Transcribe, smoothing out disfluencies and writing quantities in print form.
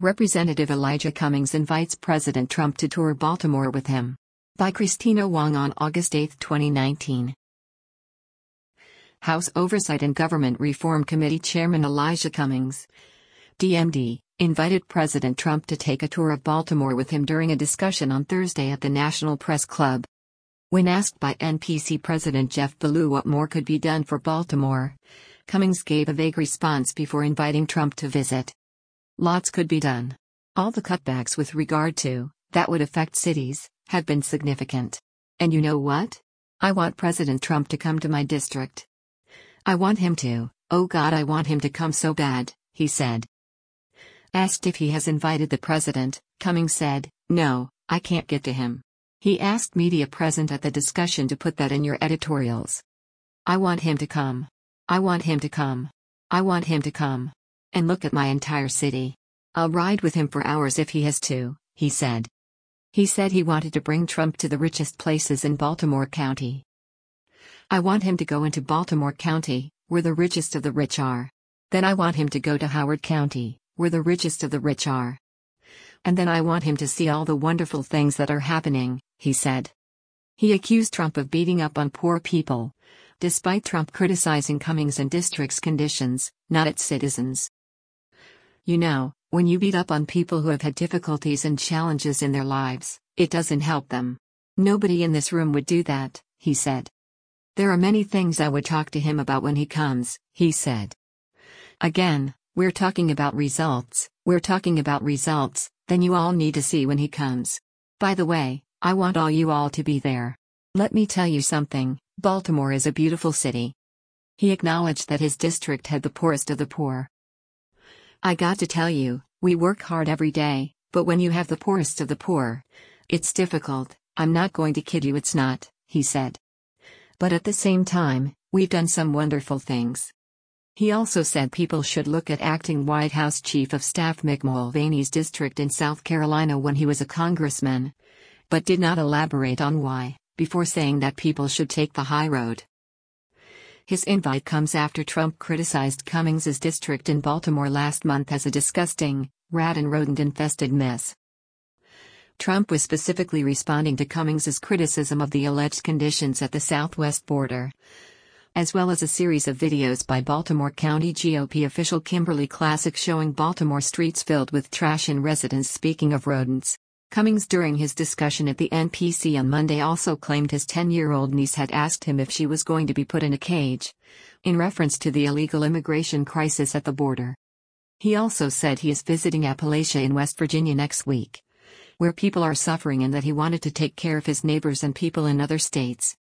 Representative Elijah Cummings invites President Trump to tour Baltimore with him. By Christina Wong on August 8, 2019. House Oversight and Government Reform Committee Chairman Elijah Cummings, DMD, invited President Trump to take a tour of Baltimore with him during a discussion on Thursday at the National Press Club. When asked by NPC President Jeff Ballou what more could be done for Baltimore, Cummings gave a vague response before inviting Trump to visit. Lots could be done. All the cutbacks with regard to, that would affect cities, have been significant. And you know what? I want President Trump to come to my district. I want him to, oh God, I want him to come so bad, he said. Asked if he has invited the president, Cummings said, no, I can't get to him. He asked media present at the discussion to put that in your editorials. I want him to come. I want him to come. I want him to come. And look at my entire city. I'll ride with him for hours if he has to, he said. He said he wanted to bring Trump to the richest places in Baltimore County. I want him to go into Baltimore County, where the richest of the rich are. Then I want him to go to Howard County, where the richest of the rich are. And then I want him to see all the wonderful things that are happening, he said. He accused Trump of beating up on poor people, despite Trump criticizing Cummings and district's conditions, not its citizens. You know, when you beat up on people who have had difficulties and challenges in their lives, it doesn't help them. Nobody in this room would do that, he said. There are many things I would talk to him about when he comes, he said. Again, we're talking about results, then you all need to see when he comes. By the way, I want all you all to be there. Let me tell you something, Baltimore is a beautiful city. He acknowledged that his district had the poorest of the poor. I got to tell you, we work hard every day, but when you have the poorest of the poor, it's difficult. I'm not going to kid you, it's not, he said. But at the same time, we've done some wonderful things. He also said people should look at acting White House Chief of Staff Mick Mulvaney's district in South Carolina when he was a congressman, but did not elaborate on why, before saying that people should take the high road. His invite comes after Trump criticized Cummings' district in Baltimore last month as a disgusting, rat and rodent-infested mess. Trump was specifically responding to Cummings' criticism of the alleged conditions at the southwest border, as well as a series of videos by Baltimore County GOP official Kimberly Classic showing Baltimore streets filled with trash and residents speaking of rodents. Cummings during his discussion at the NPC on Monday also claimed his 10-year-old niece had asked him if she was going to be put in a cage, in reference to the illegal immigration crisis at the border. He also said he is visiting Appalachia in West Virginia next week, where people are suffering, and that he wanted to take care of his neighbors and people in other states.